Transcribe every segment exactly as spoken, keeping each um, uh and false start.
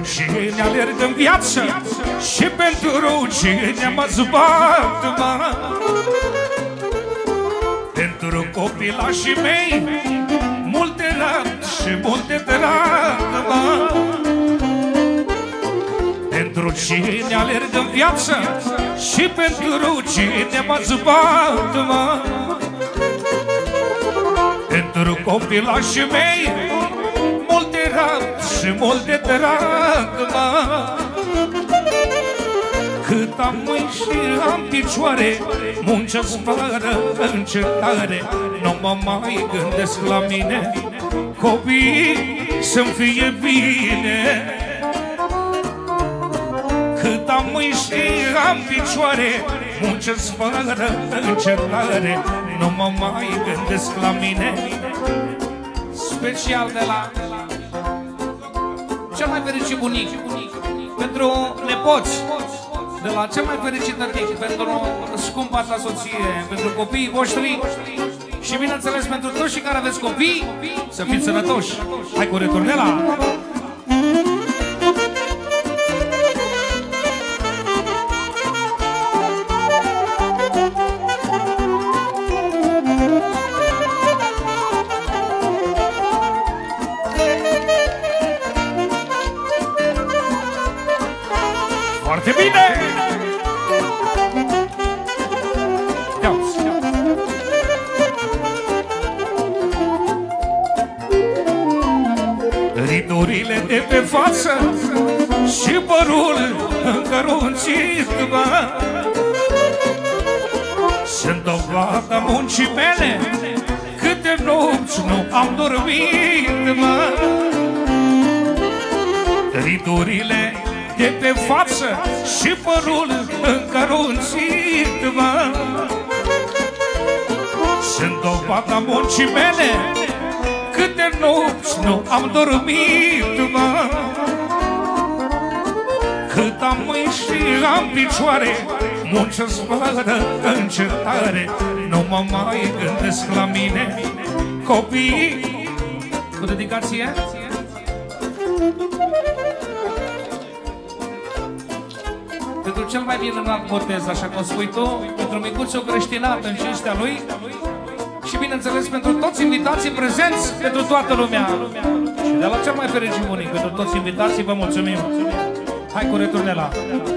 cine alerg în viață și pentru cine mă zbat, mă. Pentru copilașii mei multe rând și multe drag, mă. Pentru cine alerg în viață și pentru cine mă zbat, mă. Pentru copilașii mei multe rând și multe drag, mă. Cât am mâini și am picioare, muncesc fără încetare. Nu mă mai gândesc la mine, copiii să-mi fie bine. Cât am mâini și am picioare, muncesc fără încetare. Nu mă mai gândesc la mine. Special de la cel mai fericit bunic, pentru nepoți, de la cel mai fericit tătic, pentru scumpa ta soție, pentru copiii voștri și bineînțeles pentru toți și care aveți copii, să fiți sănătoși. Hai cu returnela! Foarte bine! Ridurile de pe față și părul încăruncit, mă. Sunt dovada muncii mele, câte nopți nu am dormit, mă. Ridurile de pe față și părul încăruncit, mă. Sunt dovada muncii mele, câte nopți nu am dormit, mă. Cât am mâini și am picioare, muncesc fără încetare. Nu mă mai gândesc la mine, copiii. Cu dedicație? Pentru cel mai bine înalt botez, așa cum spui tu, pentru micuțul creștinat în cinstea lui și, bineînțeles, pentru toți invitații prezenți, pentru toată lumea. Și de la cel mai fericit bunic, pentru toți invitații, vă mulțumim. Hai cu returnela!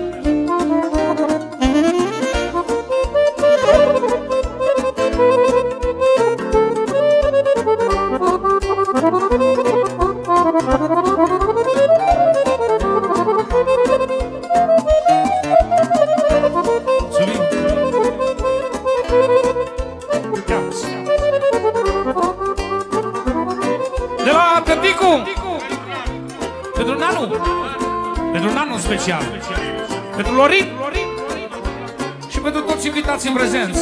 De la tăticu, pentru Nanu, pentru Nanu special, pentru Lorin și pentru toți invitații în prezență.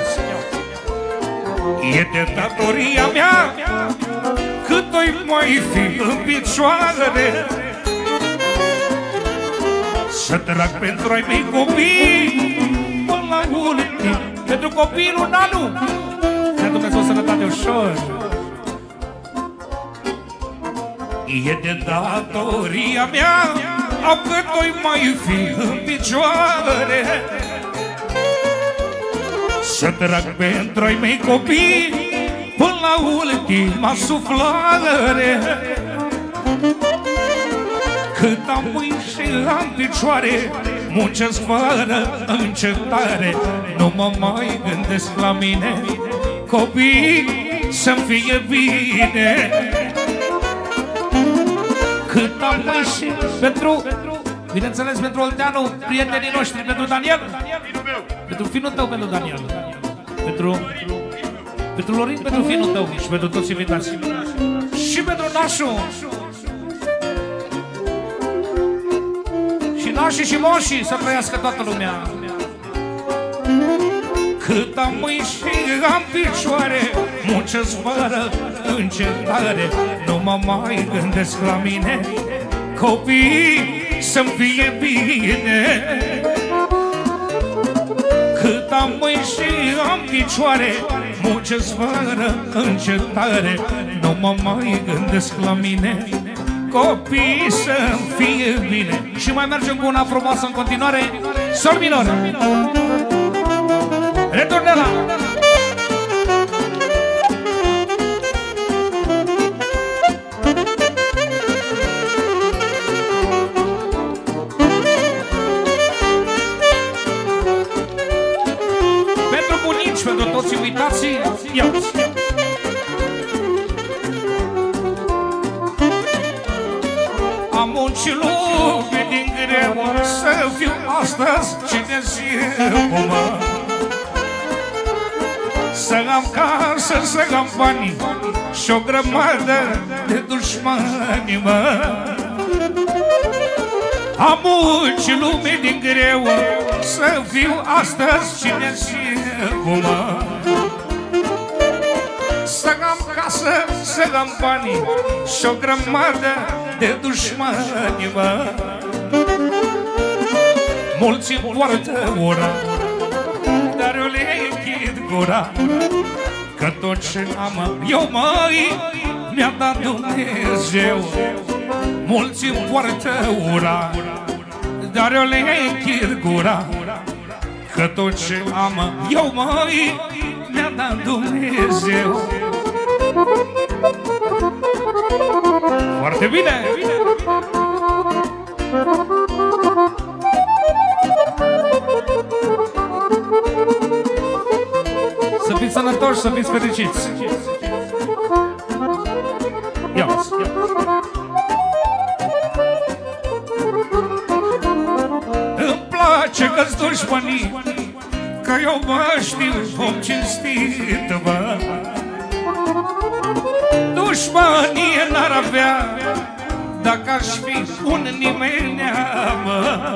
E de datoria mea, cât o-i mai fi în picioare, să trag pentru ai mei copii până la ultim, pentru copilul Nanu. Să Dumnezeu sănătate ușor. E de datoria mea, au cât o-i mai fi în picioare, să trag pentru ai mei copii până la ultima suflare. Cât am mâini și am picioare, muncesc fără încetare. Nu mă mai gândesc la mine, copiii să-mi fie bine. Cât am mâini și pentru, bineînțeles, pentru Olteanu, prietenii noștri, pentru Daniel, pentru finul tău, pentru Daniel, pentru, pentru Lorin, pentru finul tău și pentru toți invitații. Și pentru Nașu. Și nașii și moșii, să trăiască toată lumea. Cât am mâini și am picioare, muncesc fără încetare. Nu mă mai gândesc la mine, copiii să-mi fie bine. Cât am mâini și am picioare, muncesc fără încetare. Nu mă mai gândesc la mine, copii să-mi fie bine. Și mai mergem cu una frumoasă în continuare. Sol minor. Returne la pentru bunici, pentru toți invitații. Ia-ți. Am muncit lume din greu să fiu astăzi cine-zi mă. Să am casă, să am bani și o grămadă de dușmani, mă. Am muncit lume din greu să fiu astăzi cine-zi mă. Să am casă, să am bani și o grămadă de dușmani, mă. Mulți îmi poartă ura, dar eu le închid gura, că tot ce am eu, măi, mi-a dat Dumnezeu. Mulți îmi poartă ura, dar eu le închid gura, că tot ce am eu, măi, mi-a dat Dumnezeu. Foarte bine! Să fiți sănătoși, să fiți fericiți! Ia-ți! Îmi place că-ți dușmanii, că eu mă știu om cinstit, mă. Dușmanie n-ar avea dacă aș fi un nimenea, mă.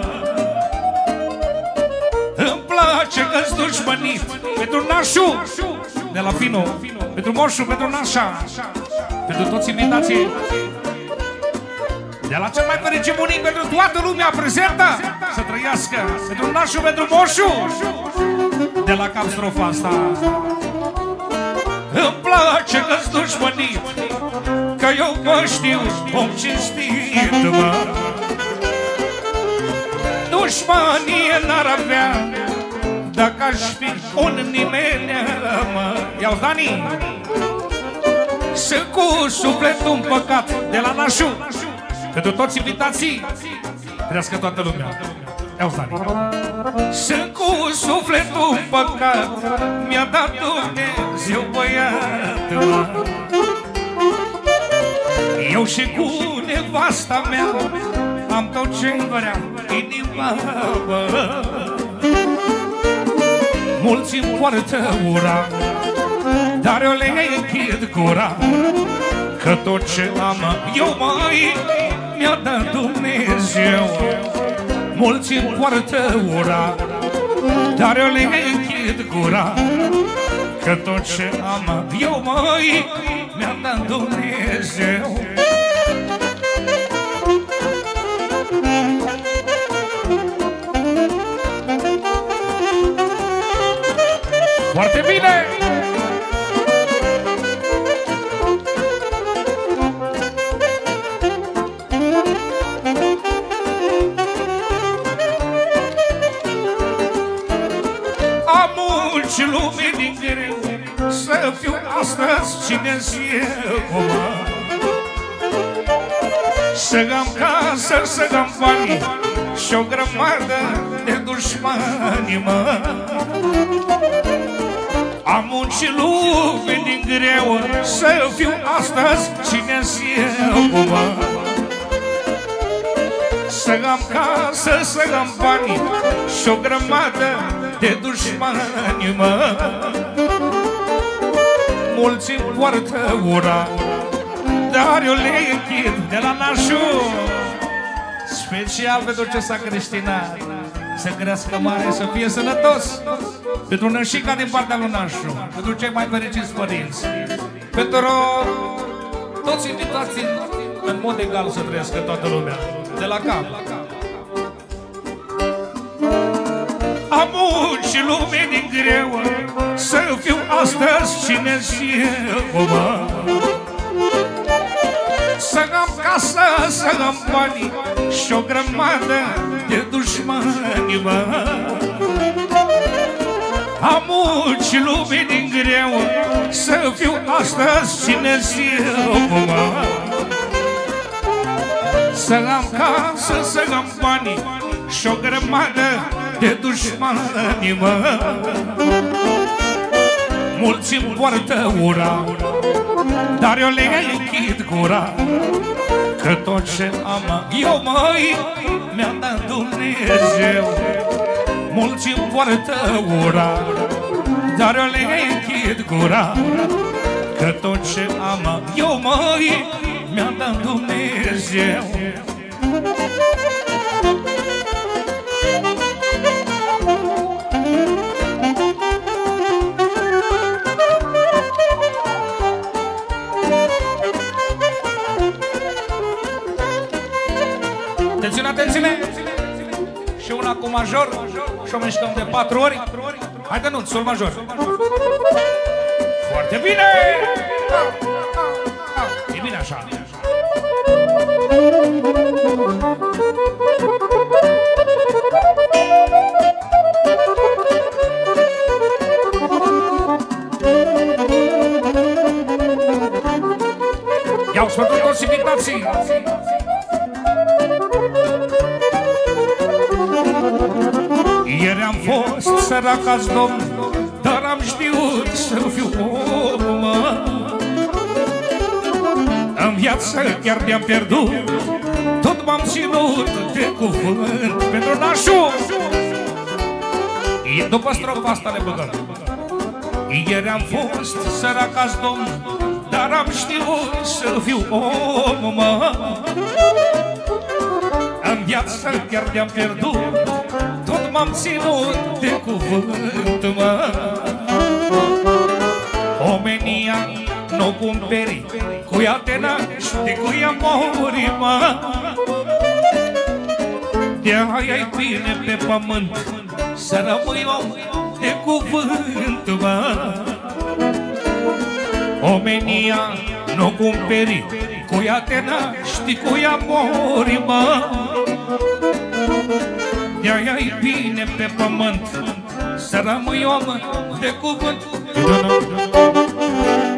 Îmi place că-ți dușmănit pentru nașul de la Fino, pentru moșul, pentru nașa, pentru toți invitații de la cel mai fericit bunic, pentru toată lumea prezentă, să trăiască, pentru nașul, pentru moșul de la cap strofa asta. Îmi place că-ți dușmănit, că eu mă știu om cinstit, mă. Dușmanie n-ar avea dacă aș fi un nimenea, mă. Ia-ți, Dani! Sunt cu sufletul împăcat de la nașul, pentru toți invitații, trească toată lumea. Ia-ți, Dani! Sunt cu sufletul împăcat, mi-a dat Dumnezeu băiat, mă. Eu și cu nevasta mea am tot ce-mi vrea inima, mă. Mulți îmi poartă ura, dar eu le închid gura, că tot ce am eu, măi, mi-a dat Dumnezeu. Mulți îmi poartă ura, dar eu le închid gura, că tot ce am eu, măi, mi-a dat Dumnezeu. Foarte bine! Am muncit lume din greu să fiu astăzi cine-zi eu, mă. Să am casă, să am bani și o grămadă de dușmani, mă. Am muncit lume din greu să fiu astăzi cine-zi eu, mă. Să am casă, să am bani și o grămadă de dușmani, mă. Mulți îmi poartă ura, dar eu le închid de la nașul. Special pentru ce s-a creștinat, să crească mare, să fie sănătos. Pentru nășica din partea lui nașul, pentru cei mai fericiți părinți, pentru toți invitații în mod egal să trăiască toată lumea, de la cap. Am muncit lume din greu să fiu astăzi cine-zi eu, mă. să am casă, să am bani și o grămadă de dușmani, mă. Am muncit lume din greu să fiu astăzi cine eu, mă. Să am casă, să am bani și o grămadă de dușmani, mă. Mulți îmi poartă ura, dar eu le închid gura, că tot ce am eu, măi, mi-a dat Dumnezeu. Mulți îmi poartă ura, dar eu le închid gura, că tot ce am eu, măi, mi-a dat Dumnezeu. Atențiune, atențiune! Și una cu major și o mișcăm de patru ori. Haide, nu, sol major. Foarte bine! E bine așa. Ia-o-ți pentru toți invitații! Ieri am fost sărac-ați domn, dar am știut să fiu om, mă. În viață chiar de-am pierdut, tot m-am ținut de cuvânt pentru nașul. După strofa asta le băgăm. Ieri am fost sărac-ați domn, dar am știut să fiu om, mă. În viață chiar de-am pierdut, tot m-am ținut de cuvânt, mă. Omenia n-o cumperi cu ea te naști, cu ea mori, mă. De-aia-i bine pe pământ să rămâi om de cuvânt, mă. Omenia n-o cumperi cu ea te naști, cu ea mori, mă. De-aia-i bine pe pământ să rămâi om de cuvânt.